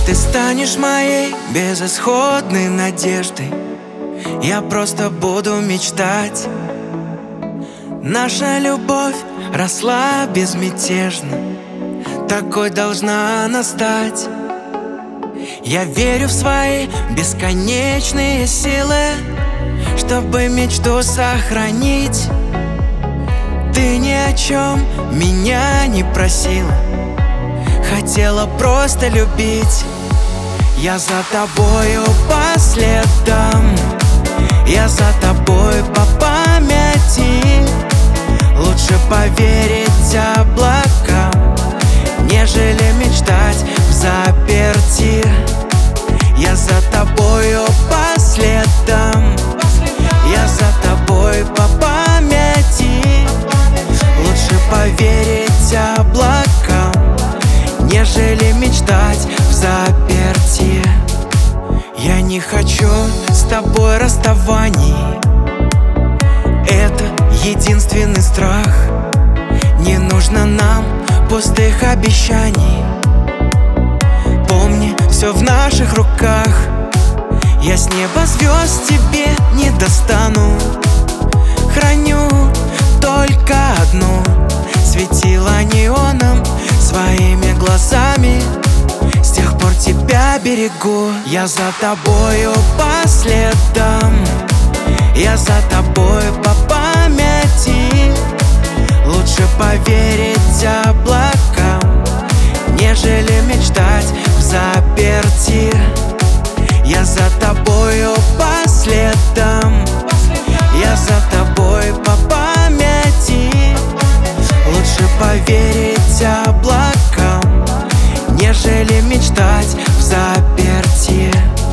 Ты станешь моей безысходной надеждой. Я просто буду мечтать. Наша любовь росла безмятежно, такой должна она стать. Я верю в свои бесконечные силы, чтобы мечту сохранить. Ты ни о чем меня не просила, хотела просто любить. Я за тобою по следам, я за тобой по памяти. Лучше поверить облакам, нежели мечтать взаперти. Я за тобою по следам, я за тобой по памяти. Лучше поверить облакам, нежели мечтать взаперти. Я не хочу с тобой расставаний, это единственный страх. Не нужно нам пустых обещаний. Помни, все в наших руках. Я с неба звезд тебе не достану, храню только одну, светила неоном своими глазами. С тех пор тебя берегу. Я за тобою по следам, я за тобой по памяти. Лучше поверить облакам, нежели мечтать взаперти. Я за тобою по следам, я за тобой по памяти. Лучше поверить облакам, нежели мечтать взаперти.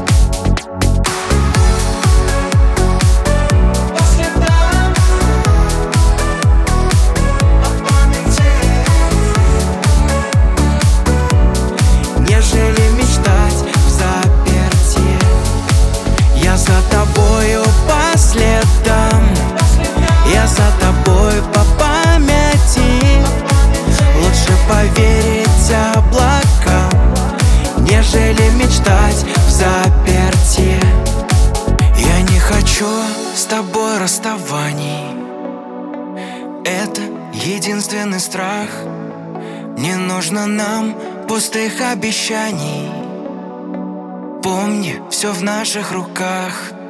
Нежели мечтать взаперти. Я за тобою по следам, я за тобой по памяти. Лучше поверить облакам, нежели мечтать взаперти. Я не хочу с тобой расставаний, это единственный страх. Не нужно нам пустых обещаний. Помни, все в наших руках.